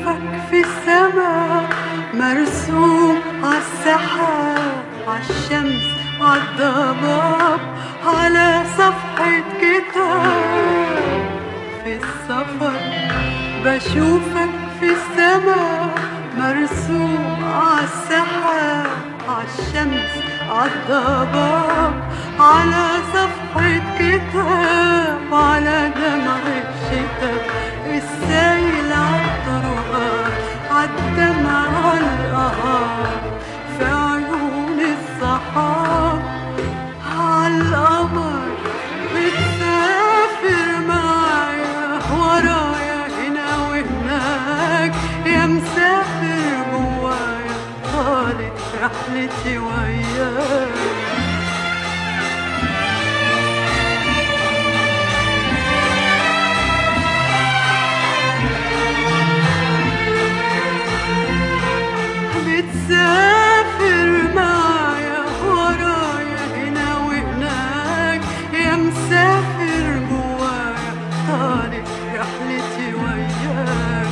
بشوفك في السماء مرسوم عالسحاب، عالشمس، عالضباب، على صفحة كتاب. في السفر بشوفك في السماء مرسوم عالسحاب، عالشمس، عالضباب، على صفحة كتاب، على دمع الشتاء السايل عالطرقات، عالدمع عالقهار، في عيون الصحاب، عالقمر. بتسافر معايا ورايا هنا وهناك، يا مسافر جوايا طالت رحلتي وياك. بتسافر معايا ورايا هنا وهناك، يا مسافر جوايا طالت رحلتي وياك.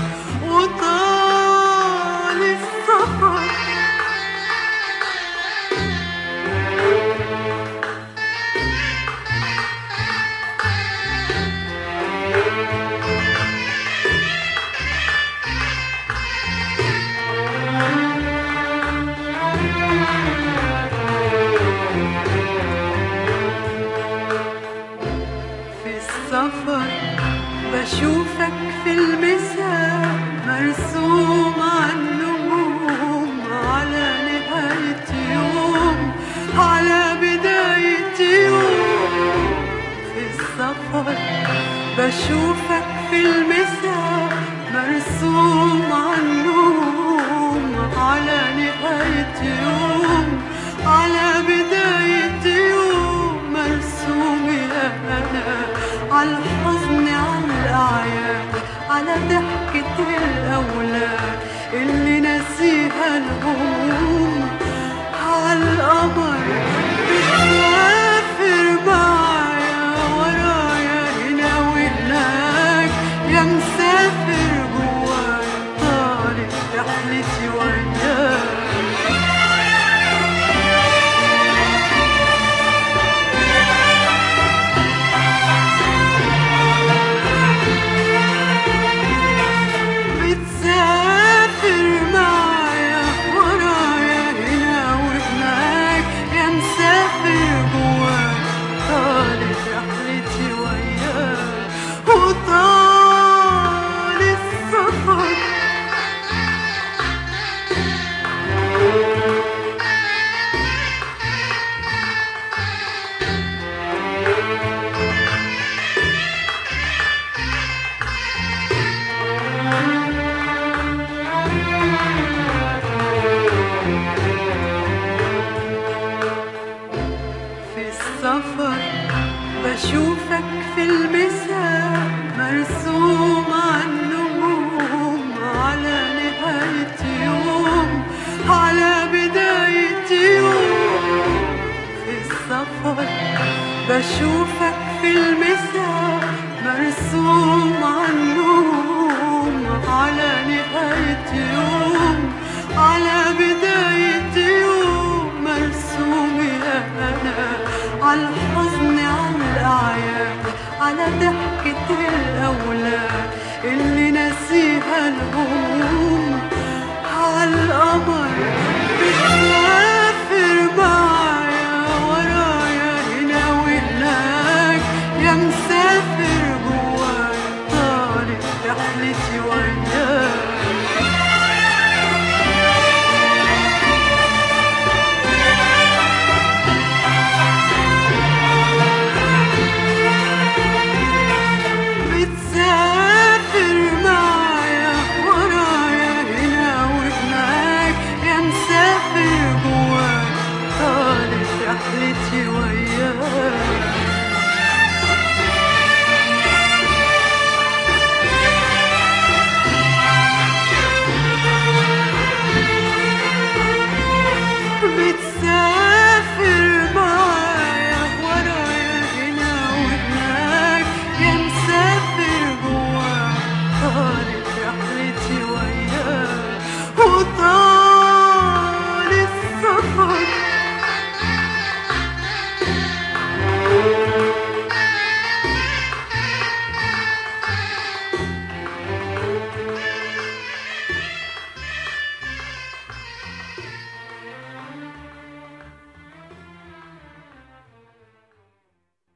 وطال السفر بشوفك في المساء مرسوم عالنجوم، على نهاية يوم، على بداية يوم. في السفر بشوفك في المساء مرسوم عالنجوم، على نهاية يوم، على بداية يوم. مرسوم يا أنا عالحزن، عالأعياد، على ضحكة الأولاد اللي ناسيها الهموم، عالقمر. بتسافر معايا ورايا هنا وهناك، يا مسافر جوايا طالت رحلتي وياك. بشوفك في المساء مرسوم عالنجوم، على نهاية يوم، على بداية يوم. في السفر بشوفك في المساء مرسوم عالنجوم، على نهاية يوم، على بداية يوم. مرسوم يا أنا عالحزن، عالأعياد، على ضحك